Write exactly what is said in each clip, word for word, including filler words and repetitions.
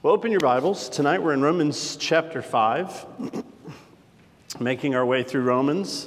Well, open your Bibles. Tonight we're in Romans chapter five, making our way through Romans.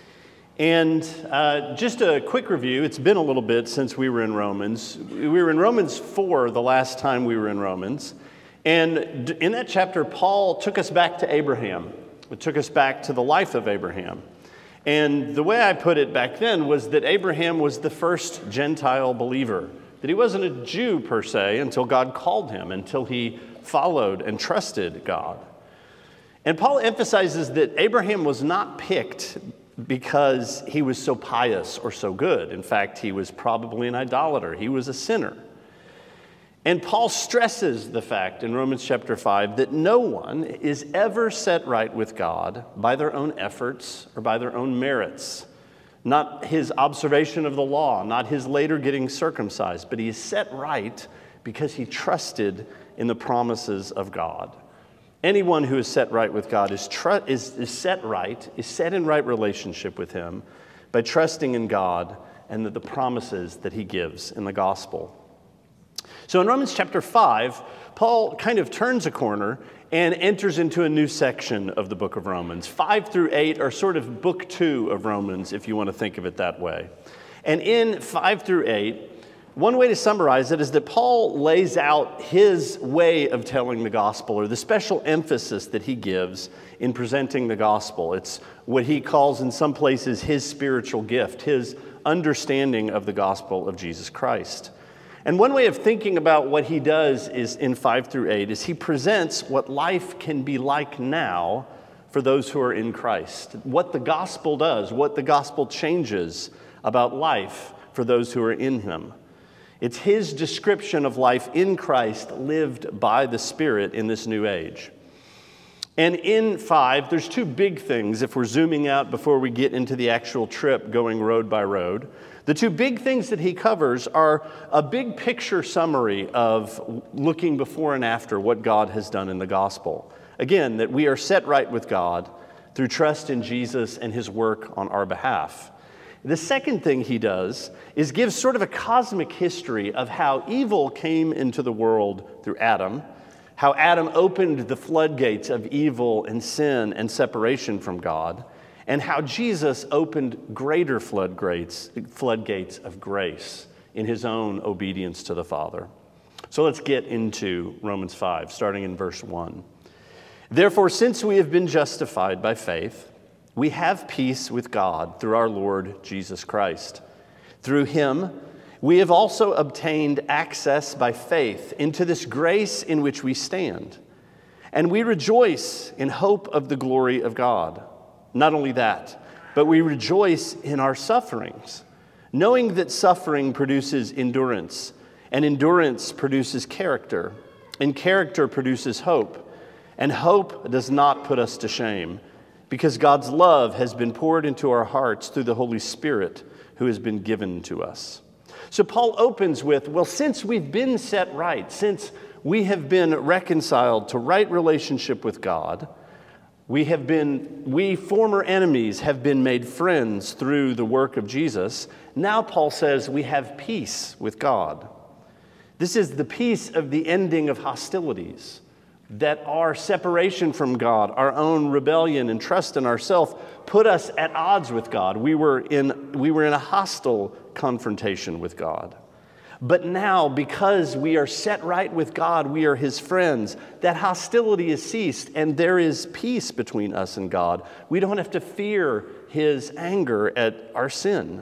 And uh, just a quick review, it's been a little bit since we were in Romans. We were in Romans four the last time we were in Romans. And in that chapter, Paul took us back to Abraham. It took us back to the life of Abraham. And the way I put it back then was that Abraham was the first Gentile believer. That he wasn't a Jew per se until God called him, until he followed and trusted God. And Paul emphasizes that Abraham was not picked because he was so pious or so good. In fact, he was probably an idolater. He was a sinner. And Paul stresses the fact in Romans chapter five that no one is ever set right with God by their own efforts or by their own merits. Not his observation of the law, not his later getting circumcised, but he is set right because he trusted in the promises of God. Anyone who is set right with God is, tr- is, is set right, is set in right relationship with him by trusting in God and the, the promises that he gives in the gospel. So in Romans chapter five, Paul kind of turns a corner and enters into a new section of the book of Romans. Five through eight are sort of book two of Romans, if you want to think of it that way. And in five through eight, one way to summarize it is that Paul lays out his way of telling the gospel, or the special emphasis that he gives in presenting the gospel. It's what he calls in some places his spiritual gift, his understanding of the gospel of Jesus Christ. And one way of thinking about what he does is in five through eight is he presents what life can be like now for those who are in Christ. What the gospel does, what the gospel changes about life for those who are in him. It's his description of life in Christ lived by the Spirit in this new age. And in five, there's two big things if we're zooming out before we get into the actual trip going road by road. The two big things that he covers are a big picture summary of looking before and after what God has done in the gospel. Again, that we are set right with God through trust in Jesus and his work on our behalf. The second thing he does is give sort of a cosmic history of how evil came into the world through Adam, how Adam opened the floodgates of evil and sin and separation from God, and how Jesus opened greater floodgates, floodgates of grace in his own obedience to the Father. So let's get into Romans five, starting in verse one. Therefore, since we have been justified by faith, we have peace with God through our Lord Jesus Christ. Through him, we have also obtained access by faith into this grace in which we stand. And we rejoice in hope of the glory of God. Not only that, but we rejoice in our sufferings, knowing that suffering produces endurance, and endurance produces character, and character produces hope. And hope does not put us to shame, because God's love has been poured into our hearts through the Holy Spirit who has been given to us. So Paul opens with, well, since we've been set right, since we have been reconciled to right relationship with God, we have been, we former enemies have been made friends through the work of Jesus. Now Paul says we have peace with God. This is the peace of the ending of hostilities, that our separation from God, our own rebellion and trust in ourselves put us at odds with God. We were in, we were in a hostile confrontation with God. But now, because we are set right with God, we are his friends, that hostility is ceased and there is peace between us and God. We don't have to fear his anger at our sin.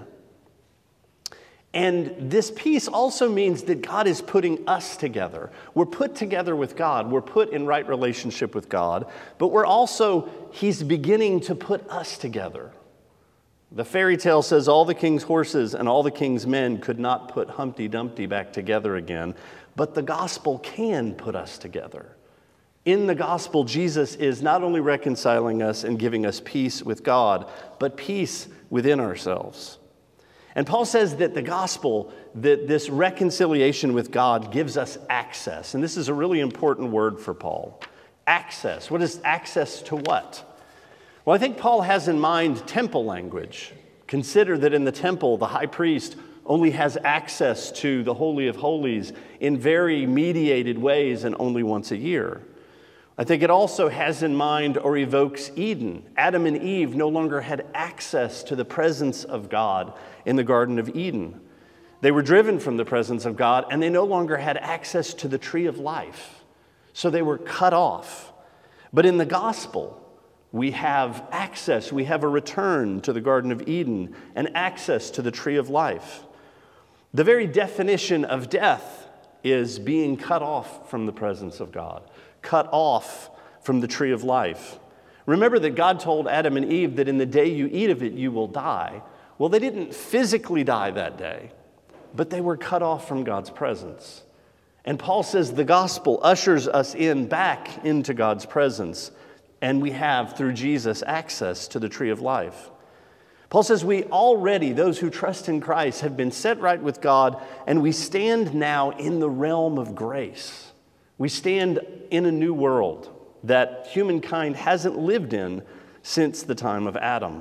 And this peace also means that God is putting us together. We're put together with God. We're put in right relationship with God. But we're also, he's beginning to put us together. The fairy tale says all the king's horses and all the king's men could not put Humpty Dumpty back together again. But the gospel can put us together. In the gospel, Jesus is not only reconciling us and giving us peace with God, but peace within ourselves. And Paul says that the gospel, that this reconciliation with God gives us access. And this is a really important word for Paul. Access. What is access to what? Well, I think Paul has in mind temple language. Consider that in the temple, the high priest only has access to the Holy of Holies in very mediated ways and only once a year. I think it also has in mind or evokes Eden. Adam and Eve no longer had access to the presence of God in the Garden of Eden. They were driven from the presence of God, and they no longer had access to the tree of life. So they were cut off. But in the gospel, we have access. We have a return to the Garden of Eden and access to the tree of life. The very definition of death is being cut off from the presence of God, cut off from the tree of life. Remember that God told Adam and Eve that in the day you eat of it, you will die. Well, they didn't physically die that day, but they were cut off from God's presence. And Paul says the gospel ushers us in back into God's presence, and we have, through Jesus, access to the tree of life. Paul says we already, those who trust in Christ, have been set right with God, and we stand now in the realm of grace. We stand in a new world that humankind hasn't lived in since the time of Adam.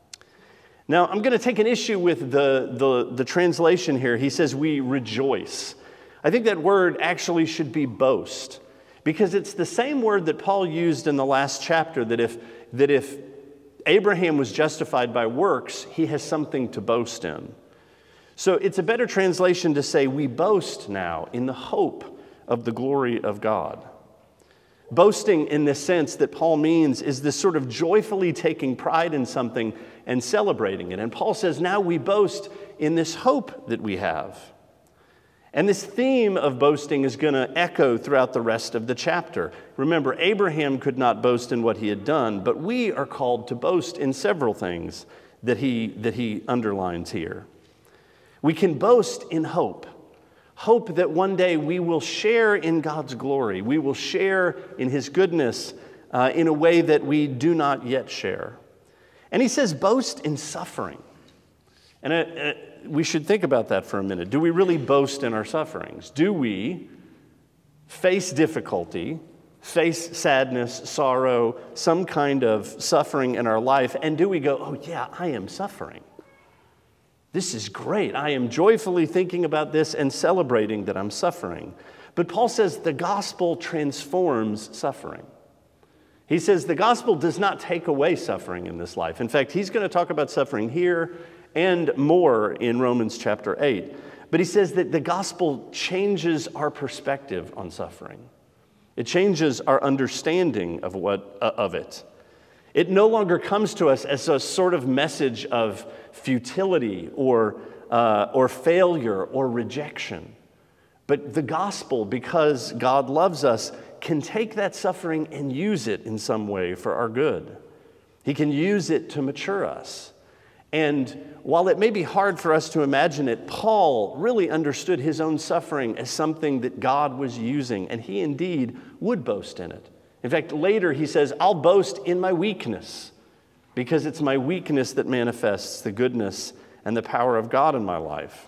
Now, I'm going to take an issue with the, the, the translation here. He says we rejoice. I think that word actually should be boast, because it's the same word that Paul used in the last chapter, that if, that if Abraham was justified by works, he has something to boast in. So it's a better translation to say we boast now in the hope of the glory of God. Boasting in the sense that Paul means is this sort of joyfully taking pride in something and celebrating it. And Paul says now we boast in this hope that we have. And this theme of boasting is going to echo throughout the rest of the chapter. Remember, Abraham could not boast in what he had done, but we are called to boast in several things that he, that he underlines here. We can boast in hope. Hope that one day we will share in God's glory. We will share in His goodness uh, in a way that we do not yet share. And he says boast in suffering. And uh, uh, we should think about that for a minute. Do we really boast in our sufferings? Do we face difficulty, face sadness, sorrow, some kind of suffering in our life, and do we go, oh yeah, I am suffering. This is great. I am joyfully thinking about this and celebrating that I'm suffering. But Paul says the gospel transforms suffering. He says the gospel does not take away suffering in this life. In fact, he's going to talk about suffering here and more in Romans chapter eight. But he says that the gospel changes our perspective on suffering. It changes our understanding of what uh, of it. It no longer comes to us as a sort of message of futility or, uh, or failure or rejection. But the gospel, because God loves us, can take that suffering and use it in some way for our good. He can use it to mature us. And while it may be hard for us to imagine it, Paul really understood his own suffering as something that God was using, and he indeed would boast in it. In fact, later he says, I'll boast in my weakness, because it's my weakness that manifests the goodness and the power of God in my life.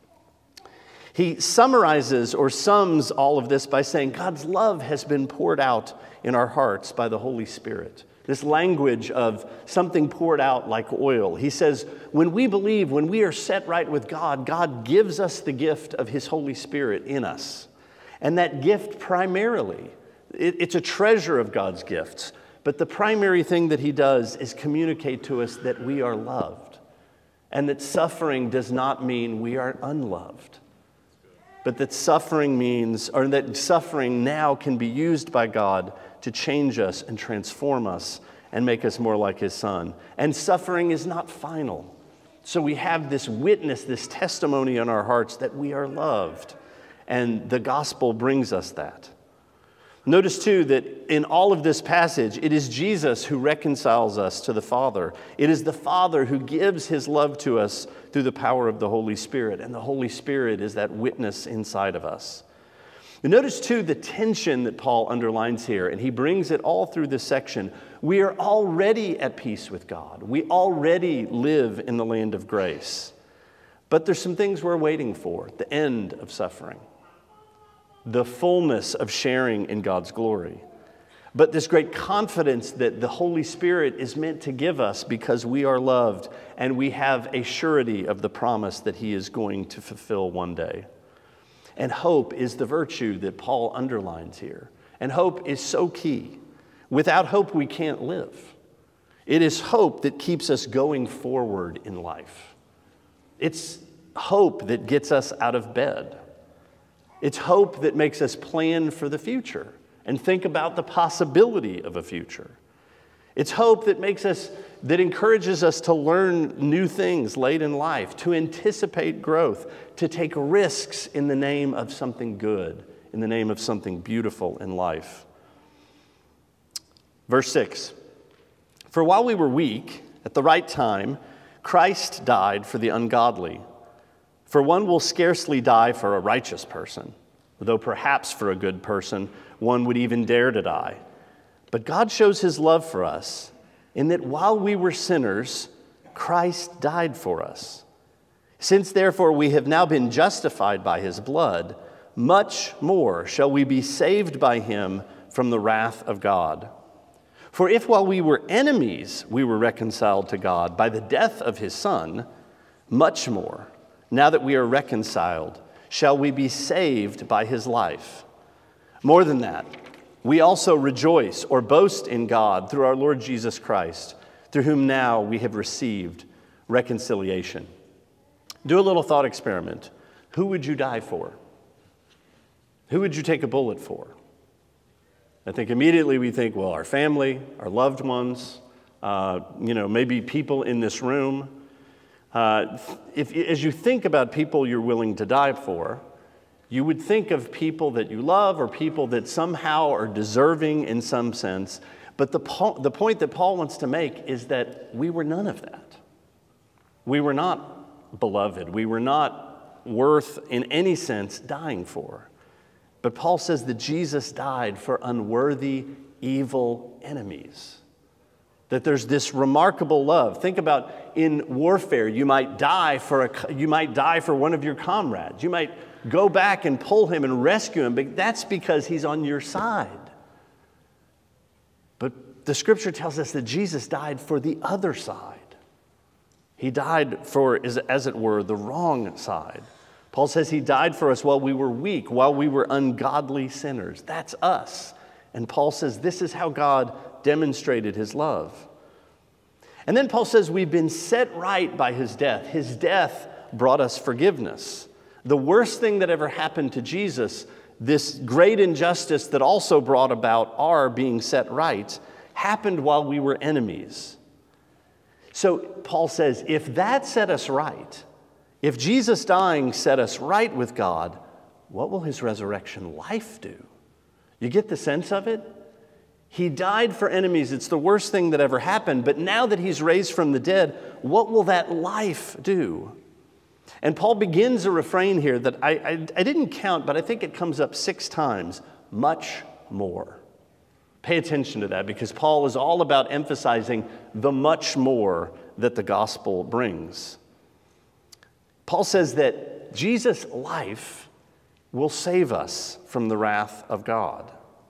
He summarizes or sums all of this by saying God's love has been poured out in our hearts by the Holy Spirit. This language of something poured out like oil. He says, when we believe, when we are set right with God, God gives us the gift of His Holy Spirit in us. And that gift primarily, it, it's a treasure of God's gifts, but the primary thing that He does is communicate to us that we are loved, and that suffering does not mean we are unloved, but that suffering means, or that suffering now can be used by God to change us and transform us and make us more like His Son. And suffering is not final. So we have this witness, this testimony in our hearts that we are loved. And the gospel brings us that. Notice too that in all of this passage, it is Jesus who reconciles us to the Father. It is the Father who gives His love to us through the power of the Holy Spirit. And the Holy Spirit is that witness inside of us. Notice, too, the tension that Paul underlines here, and he brings it all through this section. We are already at peace with God. We already live in the land of grace. But there's some things we're waiting for, the end of suffering, the fullness of sharing in God's glory. but this great confidence that the Holy Spirit is meant to give us because we are loved and we have a surety of the promise that he is going to fulfill one day. And hope is the virtue that Paul underlines here. And hope is so key. Without hope, we can't live. It is hope that keeps us going forward in life. It's hope that gets us out of bed. It's hope that makes us plan for the future and think about the possibility of a future. It's hope that makes us, that encourages us to learn new things late in life, to anticipate growth, to take risks in the name of something good, in the name of something beautiful in life. Verse six, for while we were weak, at the right time, Christ died for the ungodly. For one will scarcely die for a righteous person, though perhaps for a good person one would even dare to die. But God shows his love for us in that while we were sinners, Christ died for us. Since therefore we have now been justified by his blood, much more shall we be saved by him from the wrath of God. For if while we were enemies we were reconciled to God by the death of his Son, much more, now that we are reconciled, shall we be saved by his life. More than that, we also rejoice or boast in God through our Lord Jesus Christ, through whom now we have received reconciliation. Do a little thought experiment. Who would you die for? Who would you take a bullet for? I think immediately we think, well, our family, our loved ones, uh, you know, maybe people in this room. Uh, if, as you think about people you're willing to die for, you would think of people that you love or people that somehow are deserving in some sense. But the, po- the point that Paul wants to make is that we were none of that. We were not beloved. We were not worth, in any sense, dying for. But Paul says that Jesus died for unworthy, evil enemies. That there's this remarkable love. Think about in warfare, you might die for a, you might die for one of your comrades. You might go back and pull him and rescue him, but that's because he's on your side. But the scripture tells us that Jesus died for the other side. He died for, as, as it were, the wrong side. Paul says he died for us while we were weak, while we were ungodly sinners. That's us. And Paul says this is how God demonstrated his love. And then Paul says we've been set right by his death. His death brought us forgiveness. The worst thing that ever happened to Jesus, this great injustice that also brought about our being set right, happened while we were enemies. So Paul says, if that set us right, if Jesus dying set us right with God, what will his resurrection life do? You get the sense of it? He died for enemies. It's the worst thing that ever happened. But now that he's raised from the dead, what will that life do? And Paul begins a refrain here that I, I, I didn't count, but I think it comes up six times. Much more. Pay attention to that because Paul is all about emphasizing the much more that the gospel brings. Paul says that Jesus' life will save us from the wrath of God.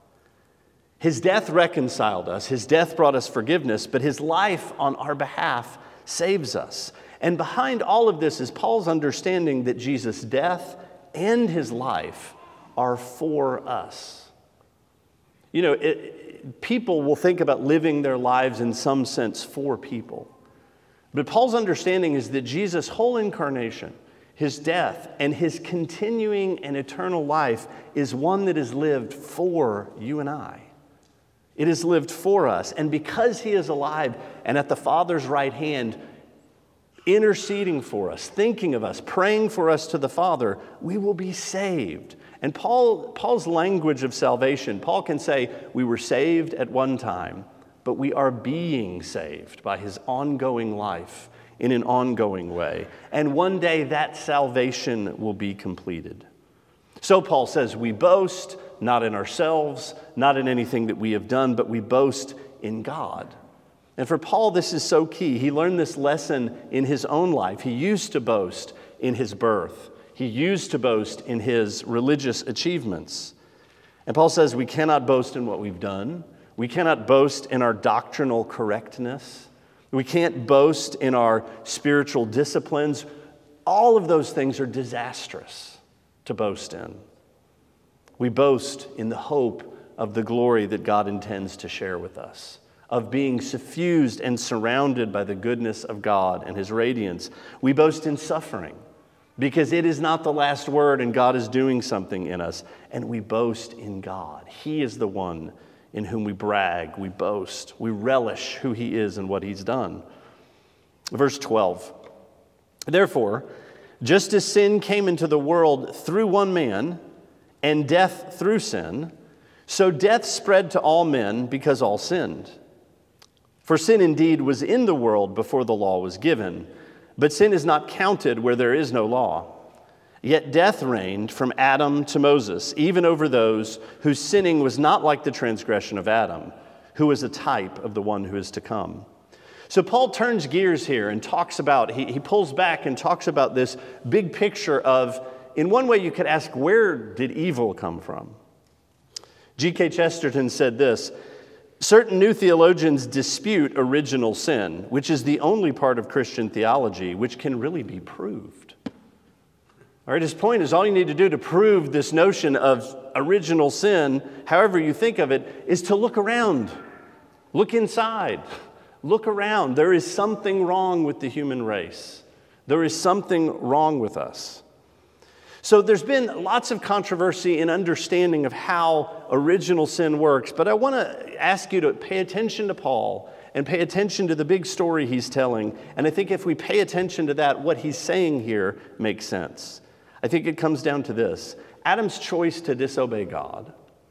His death reconciled us. His death brought us forgiveness, but his life on our behalf saves us. And behind all of this is Paul's understanding that Jesus' death and his life are for us. You know, it, people will think about living their lives in some sense for people. But Paul's understanding is that Jesus' whole incarnation, his death, and his continuing and eternal life is one that is lived for you and I. It is lived for us. And because he is alive and at the Father's right hand, interceding for us, thinking of us, praying for us to the Father, we will be saved. And Paul, Paul's language of salvation, Paul can say, we were saved at one time, but we are being saved by his ongoing life in an ongoing way. And one day that salvation will be completed. So Paul says, we boast not in ourselves, not in anything that we have done, but we boast in God. And for Paul, this is so key. He learned this lesson in his own life. He used to boast in his birth. He used to boast in his religious achievements. And Paul says we cannot boast in what we've done. We cannot boast in our doctrinal correctness. We can't boast in our spiritual disciplines. All of those things are disastrous to boast in. We boast in the hope of the glory that God intends to share with us, of being suffused and surrounded by the goodness of God and his radiance. We boast in suffering because it is not the last word and God is doing something in us. And we boast in God. He is the one in whom we brag, we boast, we relish who he is and what he's done. Verse twelve, therefore, just as sin came into the world through one man, and death through sin, so death spread to all men because all sinned. For sin indeed was in the world before the law was given, but sin is not counted where there is no law. Yet death reigned from Adam to Moses, even over those whose sinning was not like the transgression of Adam, who was a type of the one who is to come. So Paul turns gears here and talks about, he, he pulls back and talks about this big picture of, in one way you could ask, where did evil come from? G K Chesterton said this, certain new theologians dispute original sin, which is the only part of Christian theology which can really be proved. All right, his point is all you need to do to prove this notion of original sin, however you think of it, is to look around, look inside, look around. There is something wrong with the human race. There is something wrong with us. So there's been lots of controversy in understanding of how original sin works, but I want to ask you to pay attention to Paul and pay attention to the big story he's telling. And I think if we pay attention to that, what he's saying here makes sense. I think it comes down to this. Adam's choice to disobey God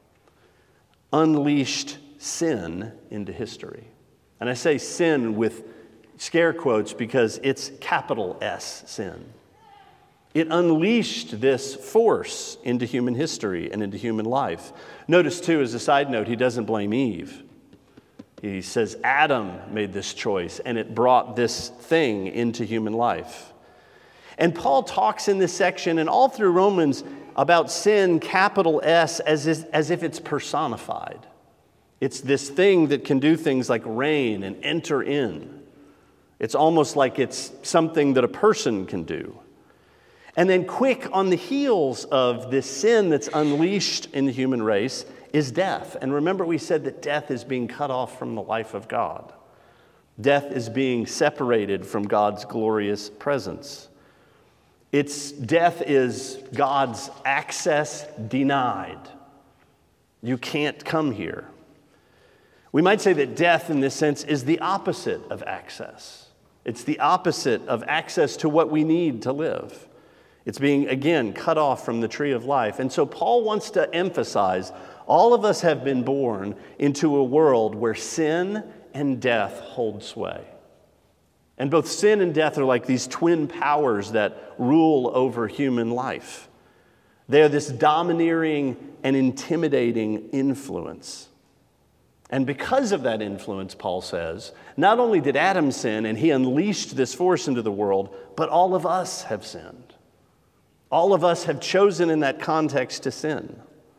unleashed sin into history. And I say sin with scare quotes because it's capital S, sin. It unleashed this force into human history and into human life. Notice, too, as a side note, he doesn't blame Eve. He says Adam made this choice, and it brought this thing into human life. And Paul talks in this section and all through Romans about sin, capital S, as, is, as if it's personified. It's this thing that can do things like reign and enter in. It's almost like it's something that a person can do. And then quick on the heels of this sin that's unleashed in the human race is death. And remember we said that death is being cut off from the life of God. Death is being separated from God's glorious presence. It's death is God's access denied. You can't come here. We might say that death in this sense is the opposite of access. It's the opposite of access to what we need to live. It's being, again, cut off from the tree of life. And so Paul wants to emphasize all of us have been born into a world where sin and death hold sway. And both sin and death are like these twin powers that rule over human life. They are this domineering and intimidating influence. And because of that influence, Paul says, not only did Adam sin and he unleashed this force into the world, but all of us have sinned. All of us have chosen in that context to sin.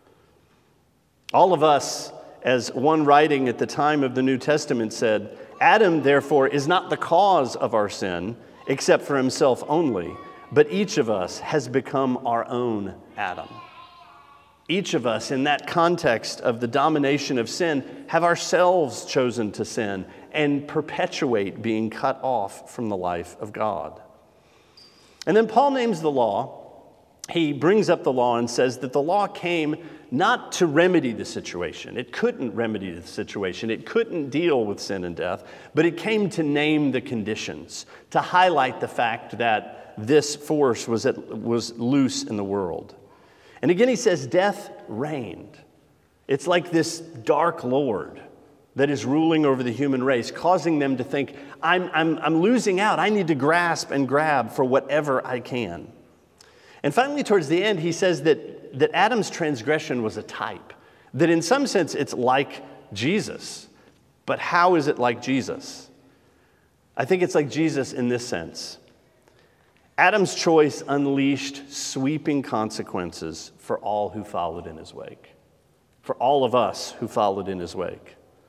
All of us, as one writing at the time of the New Testament said, Adam, therefore, is not the cause of our sin, except for himself only, but each of us has become our own Adam. Each of us, in that context of the domination of sin, have ourselves chosen to sin and perpetuate being cut off from the life of God. And then Paul names the law. He brings up the law and says that the law came not to remedy the situation. It couldn't remedy the situation. It couldn't deal with sin and death, but it came to name the conditions, to highlight the fact that this force was, at, was loose in the world. And again, he says death reigned. It's like this dark lord that is ruling over the human race, causing them to think, I'm, I'm, I'm losing out. I need to grasp and grab for whatever I can. And finally, towards the end, he says that, that Adam's transgression was a type, that in some sense it's like Jesus. But how is it like Jesus? I think it's like Jesus in this sense. Adam's choice unleashed sweeping consequences for all who followed in his wake, for all of us who followed in his wake.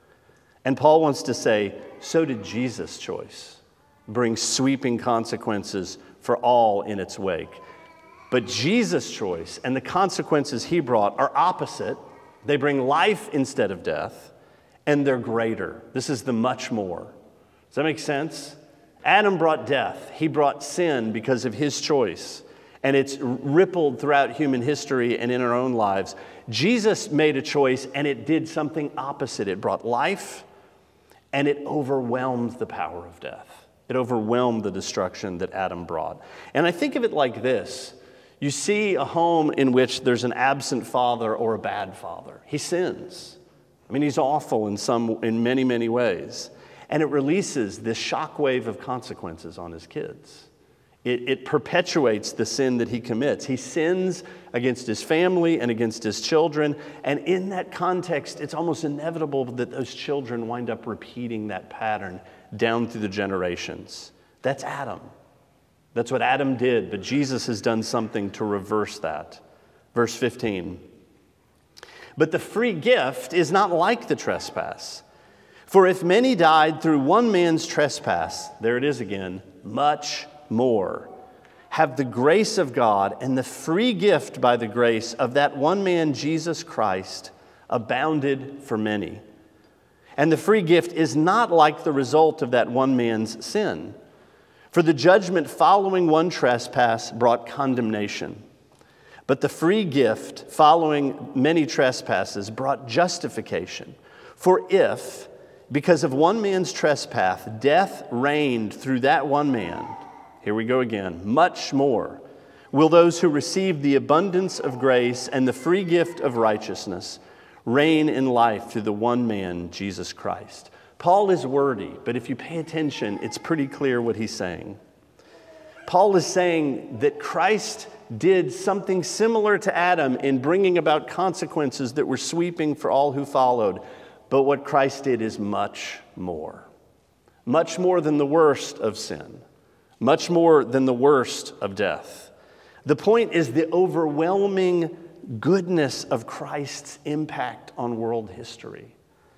And Paul wants to say, so did Jesus' choice bring sweeping consequences for all in its wake. But Jesus' choice and the consequences he brought are opposite. They bring life instead of death, and they're greater. This is the much more. Does that make sense? Adam brought death. He brought sin because of his choice, and it's rippled throughout human history and in our own lives. Jesus made a choice, and it did something opposite. It brought life, and it overwhelmed the power of death. It overwhelmed the destruction that Adam brought. And I think of it like this. You see a home in which there's an absent father or a bad father. He sins. I mean, he's awful in some, in many, many ways. And it releases this shockwave of consequences on his kids. It, it perpetuates the sin that he commits. He sins against his family and against his children. And in that context, it's almost inevitable that those children wind up repeating that pattern down through the generations. That's Adam. That's what Adam did, but Jesus has done something to reverse that. Verse fifteen. But the free gift is not like the trespass. For if many died through one man's trespass, there it is again, much more have the grace of God and the free gift by the grace of that one man, Jesus Christ, abounded for many. And the free gift is not like the result of that one man's sin. For the judgment following one trespass brought condemnation. But the free gift following many trespasses brought justification. For if, because of one man's trespass, death reigned through that one man, here we go again, much more will those who receive the abundance of grace and the free gift of righteousness reign in life through the one man, Jesus Christ. Paul is wordy, but if you pay attention, it's pretty clear what he's saying. Paul is saying that Christ did something similar to Adam in bringing about consequences that were sweeping for all who followed. But what Christ did is much more. Much more than the worst of sin. Much more than the worst of death. The point is the overwhelming goodness of Christ's impact on world history.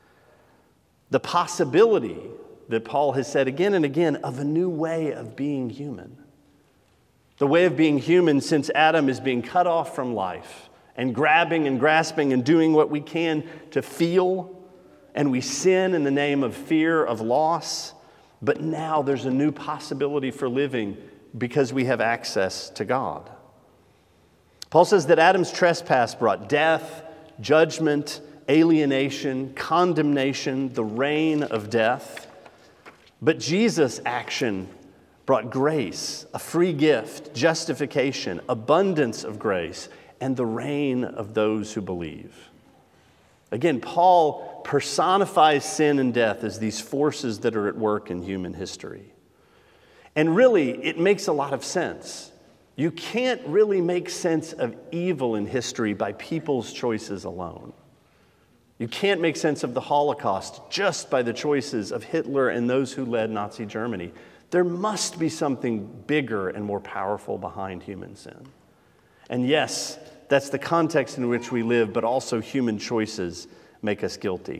The possibility that Paul has said again and again of a new way of being human. The way of being human since Adam is being cut off from life and grabbing and grasping and doing what we can to feel, and we sin in the name of fear of loss. But now there's a new possibility for living because we have access to God. Paul says that Adam's trespass brought death, judgment, alienation, condemnation, the reign of death. But Jesus' action brought grace, a free gift, justification, abundance of grace, and the reign of those who believe. Again, Paul personifies sin and death as these forces that are at work in human history. And really, it makes a lot of sense. You can't really make sense of evil in history by people's choices alone. You can't make sense of the Holocaust just by the choices of Hitler and those who led Nazi Germany. There must be something bigger and more powerful behind human sin. And yes, that's the context in which we live, but also human choices make us guilty.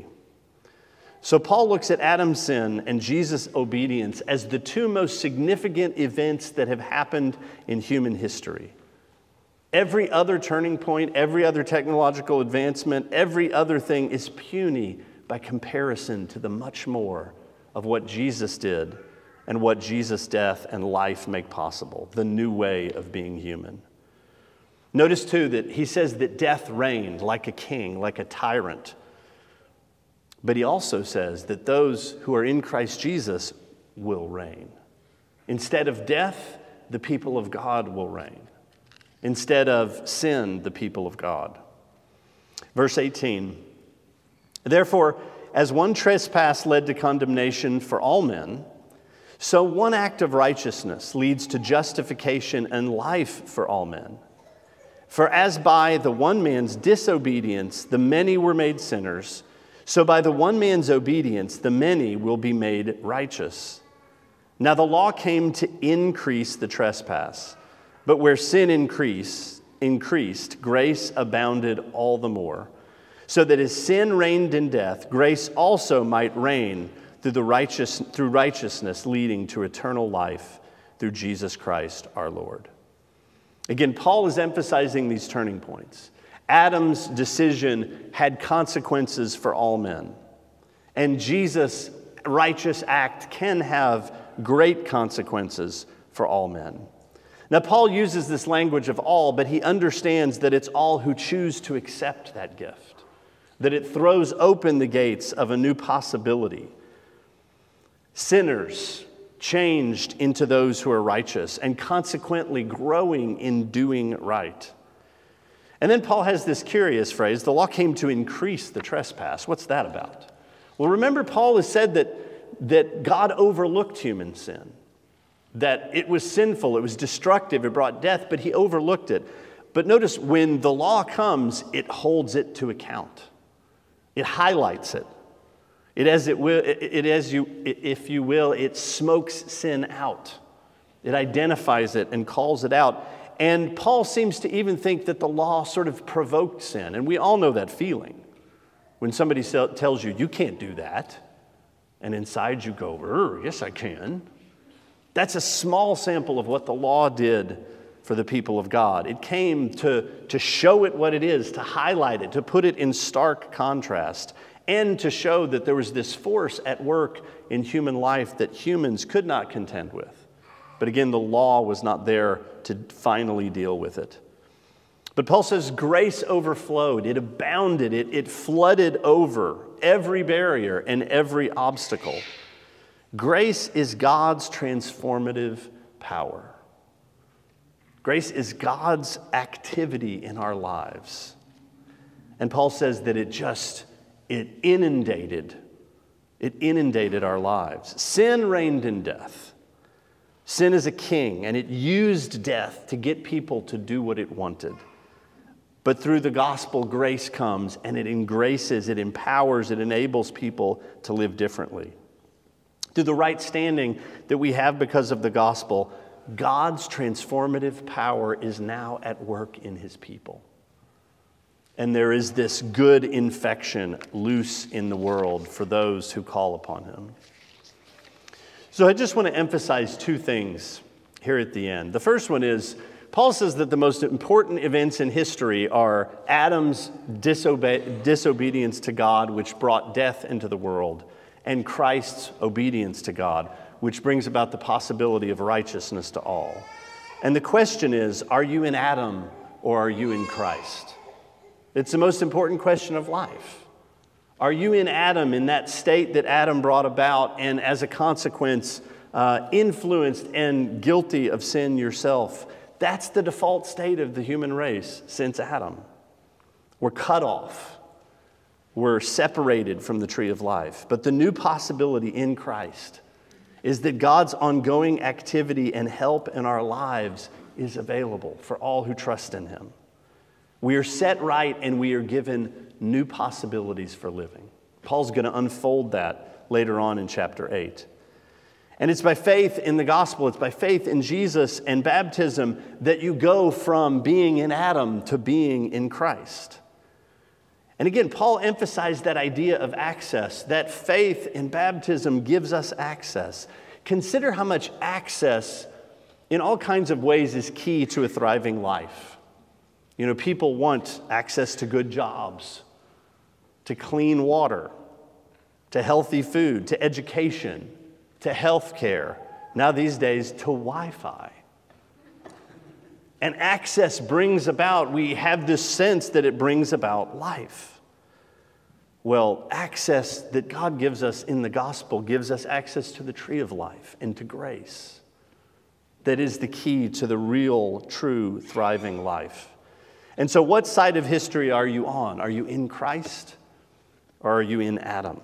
So Paul looks at Adam's sin and Jesus' obedience as the two most significant events that have happened in human history. Every other turning point, every other technological advancement, every other thing is puny by comparison to the much more of what Jesus did and what Jesus' death and life make possible, the new way of being human. Notice, too, that he says that death reigned like a king, like a tyrant. But he also says that those who are in Christ Jesus will reign. Instead of death, the people of God will reign. Instead of sin, the people of God. Verse eighteen, therefore, as one trespass led to condemnation for all men, so one act of righteousness leads to justification and life for all men. For as by the one man's disobedience the many were made sinners, so by the one man's obedience the many will be made righteous. Now the law came to increase the trespass, but where sin increased, increased, grace abounded all the more, so that as sin reigned in death, grace also might reign through the righteous through righteousness, leading to eternal life through Jesus Christ our Lord. Again, Paul is emphasizing these turning points. Adam's decision had consequences for all men, and Jesus' righteous act can have great consequences for all men. Now, Paul uses this language of all, but he understands that it's all who choose to accept that gift, that it throws open the gates of a new possibility. Sinners changed into those who are righteous, and consequently growing in doing right. And then Paul has this curious phrase, the law came to increase the trespass. What's that about? Well, remember, Paul has said that, that God overlooked human sin, that it was sinful, it was destructive, it brought death, but he overlooked it. But notice, when the law comes, it holds it to account. It highlights it. It as it will, it, it as you, if you will, it smokes sin out. It identifies it and calls it out. And Paul seems to even think that the law sort of provoked sin. And we all know that feeling. When somebody tells you, you can't do that, and inside you go, yes, I can. That's a small sample of what the law did for the people of God. It came to, to show it what it is, to highlight it, to put it in stark contrast, and to show that there was this force at work in human life that humans could not contend with. But again, the law was not there to finally deal with it. But Paul says grace overflowed, it abounded, it, it flooded over every barrier and every obstacle. Grace is God's transformative power. Grace is God's activity in our lives. And Paul says that it just, it inundated, it inundated our lives. Sin reigned in death. Sin is a king, and it used death to get people to do what it wanted. But through the gospel, grace comes, and it engraces, it empowers, it enables people to live differently. Through the right standing that we have because of the gospel, God's transformative power is now at work in his people. And there is this good infection loose in the world for those who call upon him. So I just want to emphasize two things here at the end. The first one is, Paul says that the most important events in history are Adam's disobe- disobedience to God, which brought death into the world, and Christ's obedience to God, which brings about the possibility of righteousness to all. And the question is, are you in Adam or are you in Christ? It's the most important question of life. Are you in Adam, in that state that Adam brought about, and as a consequence, uh, influenced and guilty of sin yourself? That's the default state of the human race since Adam. We're cut off. We're separated from the tree of life. But the new possibility in Christ is that God's ongoing activity and help in our lives is available for all who trust in him. We are set right, and we are given new possibilities for living. Paul's going to unfold that later on in chapter eight. And it's by faith in the gospel, it's by faith in Jesus and baptism that you go from being in Adam to being in Christ. And again, Paul emphasized that idea of access, that faith in baptism gives us access. Consider how much access in all kinds of ways is key to a thriving life. You know, people want access to good jobs, to clean water, to healthy food, to education, to health care, now these days to Wi-Fi. And access brings about, we have this sense that it brings about life. Well, access that God gives us in the gospel gives us access to the tree of life and to grace. That is the key to the real, true, thriving life. And so what side of history are you on? Are you in Christ or are you in Adam?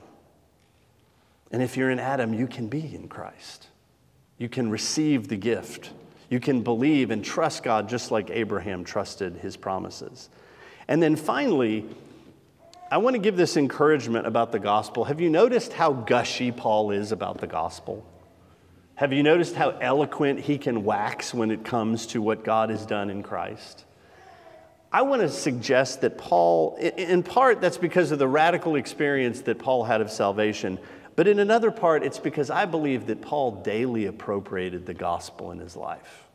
And if you're in Adam, you can be in Christ. You can receive the gift. You can believe and trust God just like Abraham trusted his promises. And then finally, I want to give this encouragement about the gospel. Have you noticed how gushy Paul is about the gospel? Have you noticed how eloquent he can wax when it comes to what God has done in Christ? I want to suggest that Paul, in part, that's because of the radical experience that Paul had of salvation. But in another part, it's because I believe that Paul daily appropriated the gospel in his life.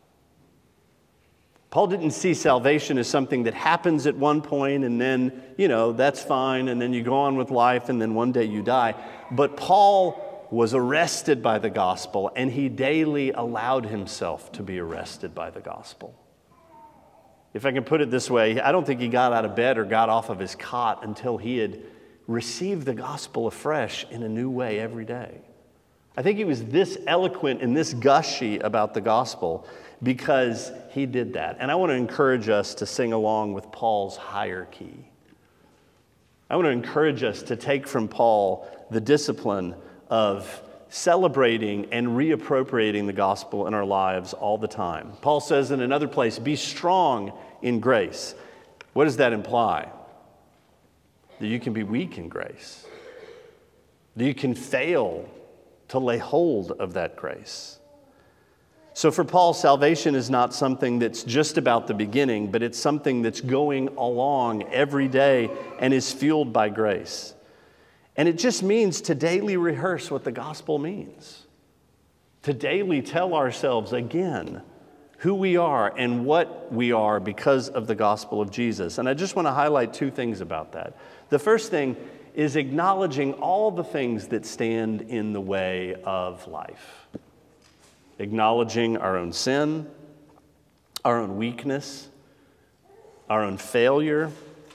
Paul didn't see salvation as something that happens at one point and then, you know, that's fine, and then you go on with life and then one day you die. But Paul was arrested by the gospel, and he daily allowed himself to be arrested by the gospel. If I can put it this way, I don't think he got out of bed or got off of his cot until he had received the gospel afresh in a new way every day. I think he was this eloquent and this gushy about the gospel because he did that. And I want to encourage us to sing along with Paul's higher key. I want to encourage us to take from Paul the discipline of celebrating and reappropriating the gospel in our lives all the time. Paul says in another place, be strong in grace. What does that imply? That you can be weak in grace. That you can fail to lay hold of that grace. So for Paul, salvation is not something that's just about the beginning, but it's something that's going along every day and is fueled by grace. And it just means to daily rehearse what the gospel means. To daily tell ourselves again who we are and what we are because of the gospel of Jesus. And I just want to highlight two things about that. The first thing is acknowledging all the things that stand in the way of life. Acknowledging our own sin, our own weakness, our own failure,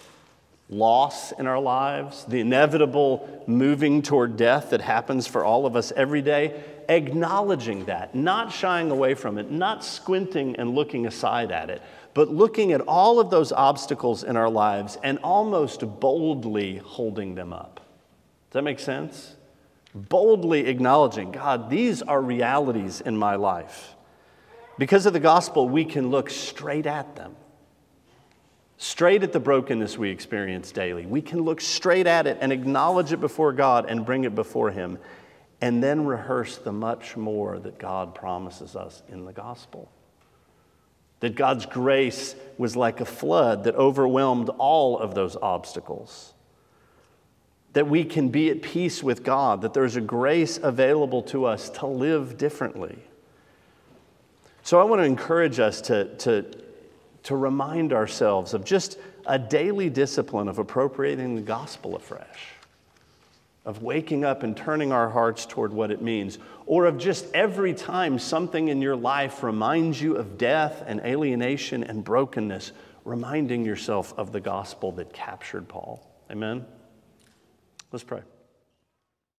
loss in our lives, the inevitable moving toward death that happens for all of us every day, acknowledging that, not shying away from it, not squinting and looking aside at it, but looking at all of those obstacles in our lives and almost boldly holding them up. Does that make sense? Boldly acknowledging, God, these are realities in my life. Because of the gospel, we can look straight at them. Straight at the brokenness we experience daily. We can look straight at it and acknowledge it before God and bring it before Him, and then rehearse the much more that God promises us in the gospel. That God's grace was like a flood that overwhelmed all of those obstacles. That we can be at peace with God, that there's a grace available to us to live differently. So I want to encourage us to, to to remind ourselves of just a daily discipline of appropriating the gospel afresh, of waking up and turning our hearts toward what it means, or of just every time something in your life reminds you of death and alienation and brokenness, reminding yourself of the gospel that captured Paul. Amen? Let's pray.